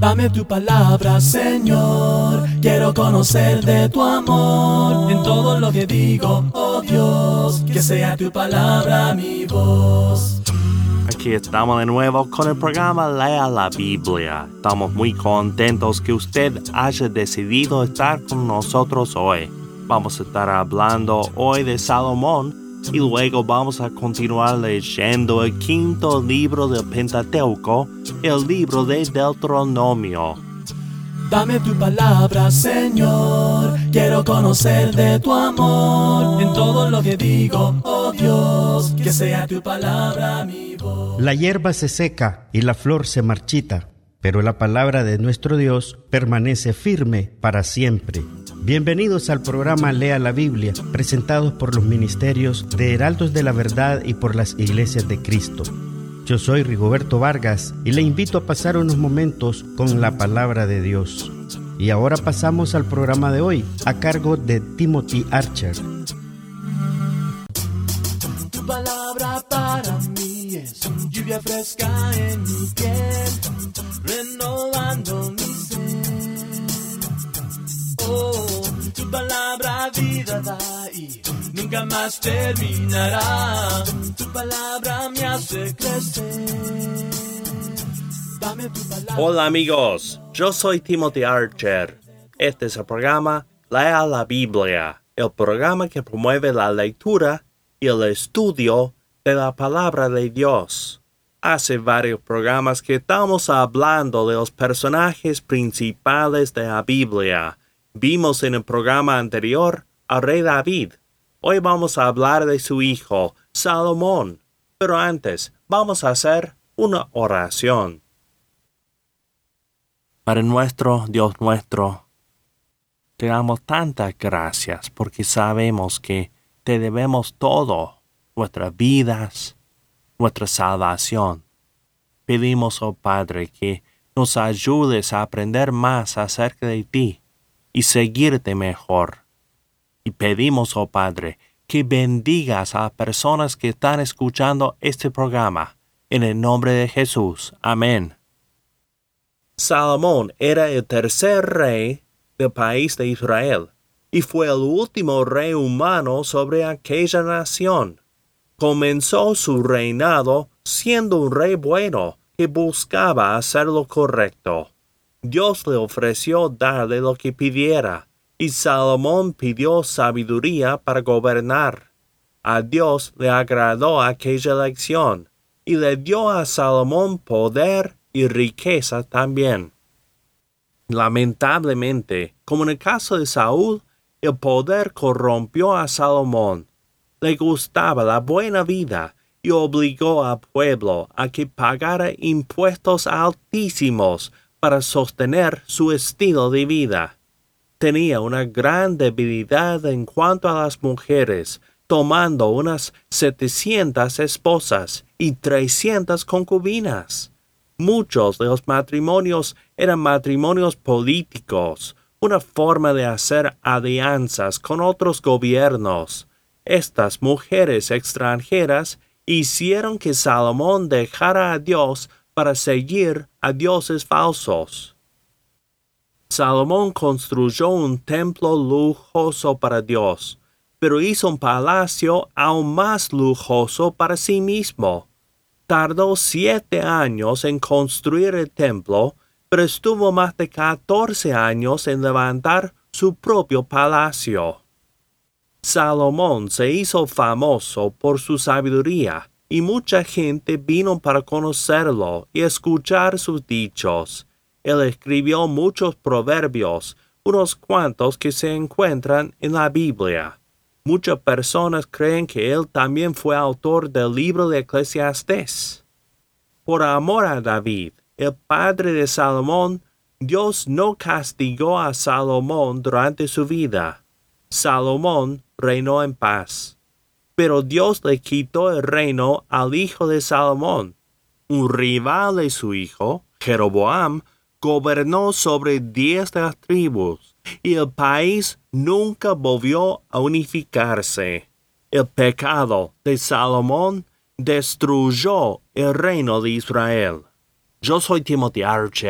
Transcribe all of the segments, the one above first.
Dame tu palabra, Señor. Quiero conocer de tu amor en todo lo que digo, oh Dios. Que sea tu palabra mi voz. Aquí estamos de nuevo con el programa Lea la Biblia. Estamos muy contentos que usted haya decidido estar con nosotros hoy. Vamos a estar hablando hoy de Salomón y luego vamos a continuar leyendo el quinto libro del Pentateuco, el libro de Deuteronomio. Dame tu palabra, Señor. Quiero conocer de tu amor en todo lo que digo, oh Dios. Que sea tu palabra mi voz. La hierba se seca y la flor se marchita, pero la palabra de nuestro Dios permanece firme para siempre. Bienvenidos al programa Lea la Biblia, presentados por los ministerios de Heraldos de la Verdad y por las Iglesias de Cristo. Yo soy Rigoberto Vargas y le invito a pasar unos momentos con la palabra de Dios. Y ahora pasamos al programa de hoy, a cargo de Timothy Archer. Tu palabra para mí es lluvia fresca en mi piel, renovando mi ser. Oh, tu palabra vida da y nunca más terminará. Tu palabra me hace crecer. Dame tu palabra. Hola amigos, yo soy Timothy Archer. Este es el programa Lea la Biblia, el programa que promueve la lectura y el estudio de la palabra de Dios. Hace varios programas que estamos hablando de los personajes principales de la Biblia. Vimos en el programa anterior al rey David. Hoy vamos a hablar de su hijo, Salomón. Pero antes, vamos a hacer una oración. Padre nuestro, Dios nuestro, te damos tantas gracias porque sabemos que te debemos todo, nuestras vidas, nuestra salvación. Pedimos, oh Padre, que nos ayudes a aprender más acerca de ti y seguirte mejor. Y pedimos, oh Padre, que bendigas a las personas que están escuchando este programa. En el nombre de Jesús. Amén. Salomón era el tercer rey del país de Israel y fue el último rey humano sobre aquella nación. Comenzó su reinado siendo un rey bueno que buscaba hacer lo correcto. Dios le ofreció darle lo que pidiera, y Salomón pidió sabiduría para gobernar. A Dios le agradó aquella elección, y le dio a Salomón poder y riqueza también. Lamentablemente, como en el caso de Saúl, el poder corrompió a Salomón. Le gustaba la buena vida y obligó al pueblo a que pagara impuestos altísimos para sostener su estilo de vida. Tenía una gran debilidad en cuanto a las mujeres, tomando unas 700 esposas y 300 concubinas. Muchos de los matrimonios eran matrimonios políticos, una forma de hacer alianzas con otros gobiernos. Estas mujeres extranjeras hicieron que Salomón dejara a Dios para seguir a dioses falsos. Salomón construyó un templo lujoso para Dios, pero hizo un palacio aún más lujoso para sí mismo. Tardó 7 años en construir el templo, pero estuvo más de 14 años en levantar su propio palacio. Salomón se hizo famoso por su sabiduría, y mucha gente vino para conocerlo y escuchar sus dichos. Él escribió muchos proverbios, unos cuantos que se encuentran en la Biblia. Muchas personas creen que él también fue autor del libro de Eclesiastés. Por amor a David, el padre de Salomón, Dios no castigó a Salomón durante su vida. Salomón reinó en paz. Pero Dios le quitó el reino al hijo de Salomón. Un rival de su hijo, Jeroboam, gobernó sobre 10 de las tribus, y el país nunca volvió a unificarse. El pecado de Salomón destruyó el reino de Israel. Yo soy Timothy Archer,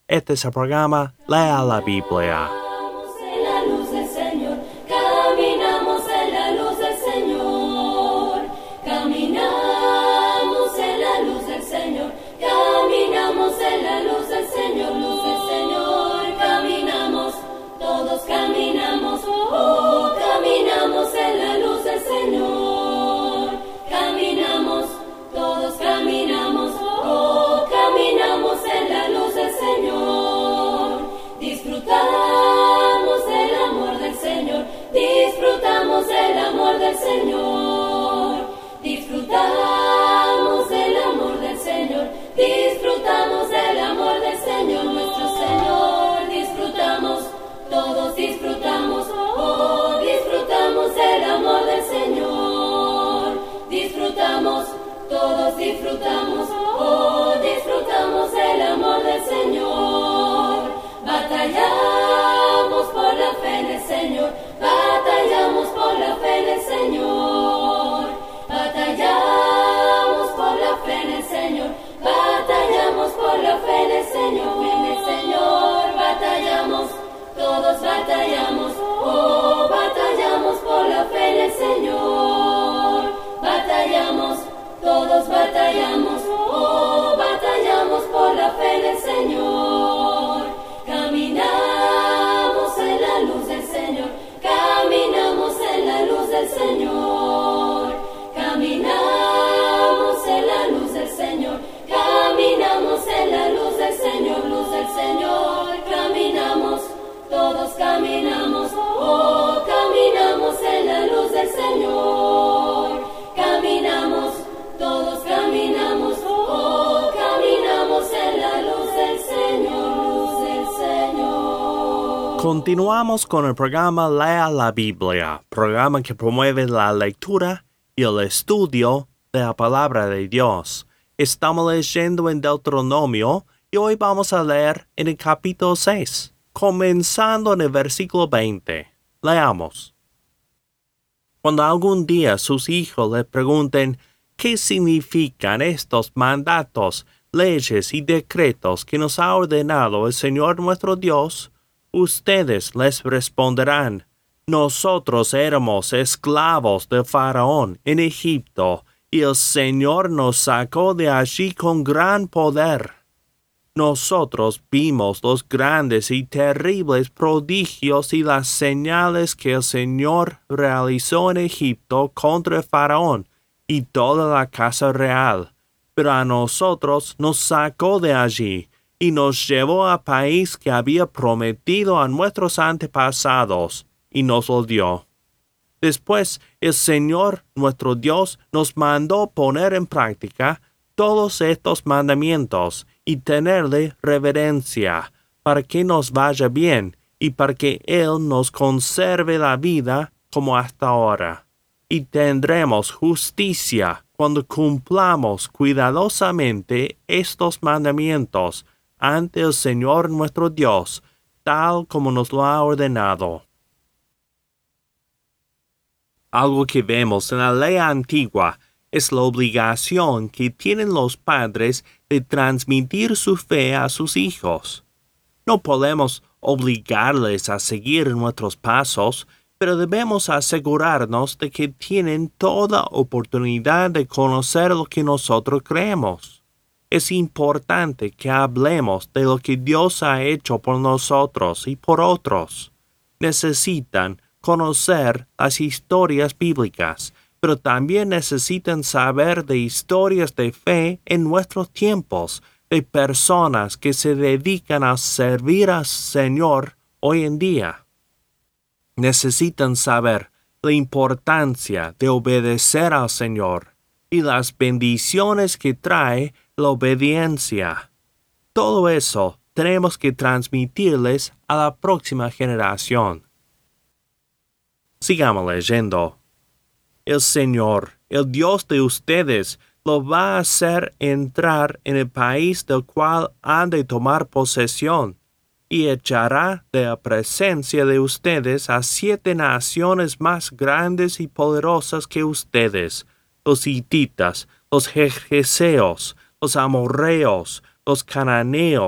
Este es el programa Lea la Biblia. Caminamos en la luz del Señor, caminamos en la luz del Señor, caminamos en la luz del Señor, caminamos en la luz del Señor, caminamos, todos caminamos, oh, caminamos en la luz del Señor, caminamos, todos caminamos, oh, caminamos en la luz del Señor, disfrutamos del amor del Señor, disfrutamos del amor del Señor, disfrutamos del amor del Señor, disfrutamos del amor del Señor, nuestro Señor, disfrutamos, todos disfrutamos, oh, disfrutamos del amor del Señor, disfrutamos, todos disfrutamos, oh, disfrutamos del amor del Señor, batallamos por la fe en el Señor, batallamos por la fe en el Señor, batallamos por la fe en el Señor, batallamos por la fe en el Señor, batallamos, todos batallamos, oh, batallamos por la fe en el Señor, batallamos, todos batallamos, oh, batallamos por la fe en el Señor, caminamos en la luz del Señor, caminamos en la luz del Señor, caminamos en la luz del Señor, caminamos en la luz del Señor, caminamos, todos caminamos, oh, caminamos en la luz del Señor, caminamos, todos caminamos, oh, caminamos en la luz del Señor. Continuamos con el programa Lea la Biblia, programa que promueve la lectura y el estudio de la palabra de Dios. Estamos leyendo en Deuteronomio y hoy vamos a leer en el capítulo 6, comenzando en el versículo 20. Leamos. Cuando algún día sus hijos le pregunten ¿qué significan estos mandatos, leyes y decretos que nos ha ordenado el Señor nuestro Dios? Ustedes les responderán, nosotros éramos esclavos de Faraón en Egipto, y el Señor nos sacó de allí con gran poder. Nosotros vimos los grandes y terribles prodigios y las señales que el Señor realizó en Egipto contra el Faraón y toda la casa real, pero a nosotros nos sacó de allí y nos llevó a país que había prometido a nuestros antepasados, y nos lo dio. Después el Señor nuestro Dios nos mandó poner en práctica todos estos mandamientos y tenerle reverencia, para que nos vaya bien y para que Él nos conserve la vida como hasta ahora. Y tendremos justicia cuando cumplamos cuidadosamente estos mandamientos ante el Señor nuestro Dios, tal como nos lo ha ordenado. Algo que vemos en la ley antigua es la obligación que tienen los padres de transmitir su fe a sus hijos. No podemos obligarles a seguir nuestros pasos, pero debemos asegurarnos de que tienen toda oportunidad de conocer lo que nosotros creemos. Es importante que hablemos de lo que Dios ha hecho por nosotros y por otros. Necesitan conocer las historias bíblicas, pero también necesitan saber de historias de fe en nuestros tiempos, de personas que se dedican a servir al Señor hoy en día. Necesitan saber la importancia de obedecer al Señor y las bendiciones que trae la obediencia. Todo eso tenemos que transmitirles a la próxima generación. Sigamos leyendo. El Señor, el Dios de ustedes, lo va a hacer entrar en el país del cual han de tomar posesión, y echará de la presencia de ustedes a 7 naciones más grandes y poderosas que ustedes, los hititas, los jerjeseos, los amorreos, los cananeos,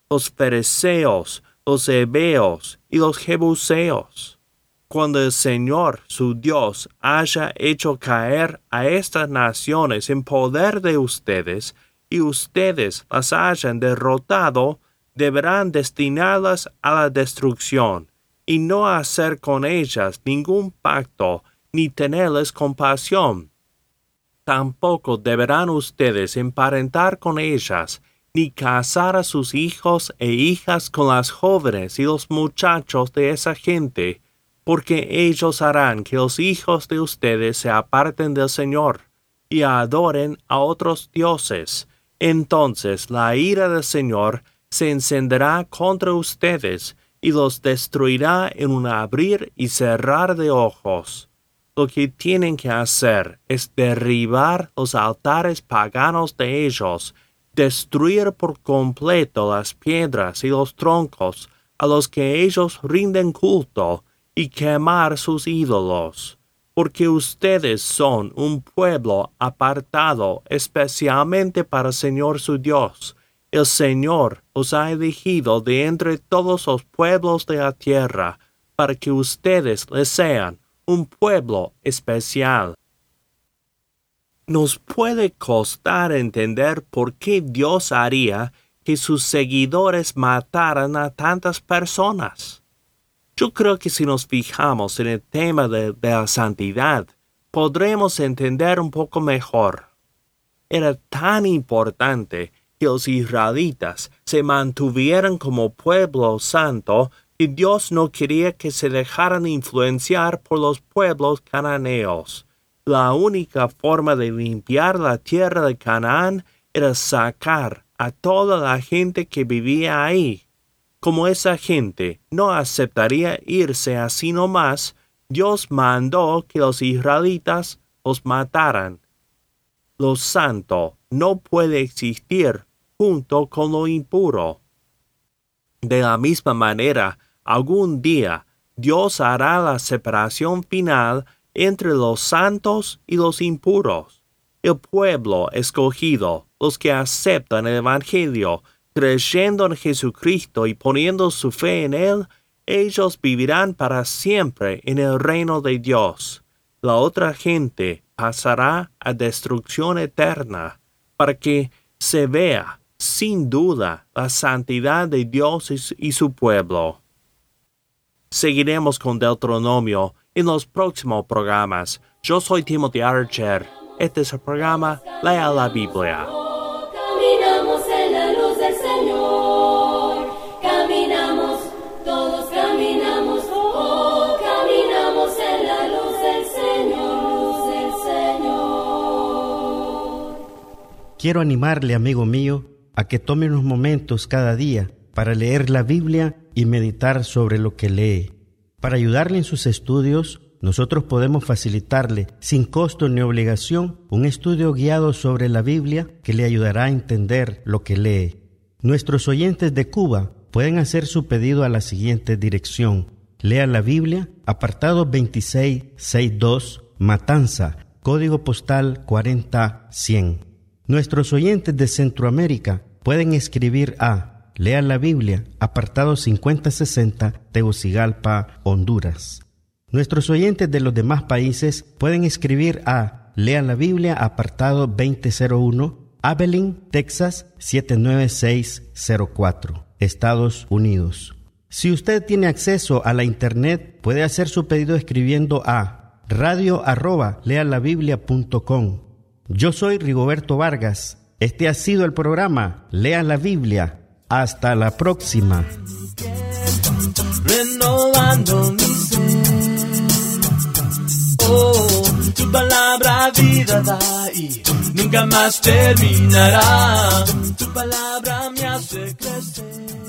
los fereceos, los heveos y los jebuseos. Cuando el Señor, su Dios, haya hecho caer a estas naciones en poder de ustedes, y ustedes las hayan derrotado, deberán destinarlas a la destrucción, y no hacer con ellas ningún pacto, ni tenerles compasión. Tampoco deberán ustedes emparentar con ellas, ni casar a sus hijos e hijas con las jóvenes y los muchachos de esa gente, porque ellos harán que los hijos de ustedes se aparten del Señor, y adoren a otros dioses. Entonces la ira del Señor se encenderá contra ustedes, y los destruirá en un abrir y cerrar de ojos. Lo que tienen que hacer es derribar los altares paganos de ellos, destruir por completo las piedras y los troncos a los que ellos rinden culto, y quemar sus ídolos, porque ustedes son un pueblo apartado especialmente para el Señor su Dios. El Señor os ha elegido de entre todos los pueblos de la tierra, para que ustedes le sean un pueblo especial. Nos puede costar entender por qué Dios haría que sus seguidores mataran a tantas personas. Yo creo que si nos fijamos en el tema de la santidad, podremos entender un poco mejor. Era tan importante que los israelitas se mantuvieran como pueblo santo que Dios no quería que se dejaran influenciar por los pueblos cananeos. La única forma de limpiar la tierra de Canaán era sacar a toda la gente que vivía ahí. Como esa gente no aceptaría irse así nomás, Dios mandó que los israelitas los mataran. Lo santo no puede existir junto con lo impuro. De la misma manera, algún día Dios hará la separación final entre los santos y los impuros. El pueblo escogido, los que aceptan el Evangelio, creyendo en Jesucristo y poniendo su fe en Él, ellos vivirán para siempre en el reino de Dios. La otra gente pasará a destrucción eterna, para que se vea, sin duda, la santidad de Dios y su pueblo. Seguiremos con Deuteronomio en los próximos programas. Yo soy Timothy Archer. Este es el programa Lea la Biblia. Caminamos en la luz del Señor, caminamos, todos caminamos, caminamos en la luz del Señor. Quiero animarle, amigo mío, a que tome unos momentos cada día para leer la Biblia y meditar sobre lo que lee. Para ayudarle en sus estudios, nosotros podemos facilitarle, sin costo ni obligación, un estudio guiado sobre la Biblia que le ayudará a entender lo que lee. Nuestros oyentes de Cuba pueden hacer su pedido a la siguiente dirección: Lea la Biblia, apartado 2662, Matanza, código postal 40100. Nuestros oyentes de Centroamérica pueden escribir a Lea la Biblia, apartado 5060, Tegucigalpa, Honduras. Nuestros oyentes de los demás países pueden escribir a Lea la Biblia, apartado 2001, Abilene, Texas 79604, Estados Unidos. Si usted tiene acceso a la internet, puede hacer su pedido escribiendo a radio@lealabiblia.com. Yo soy Rigoberto Vargas. Este ha sido el programa Lea la Biblia. Hasta la próxima. Renovando mi ser. Oh, tu palabra vida da y nunca más terminará. Tu palabra me hace crecer.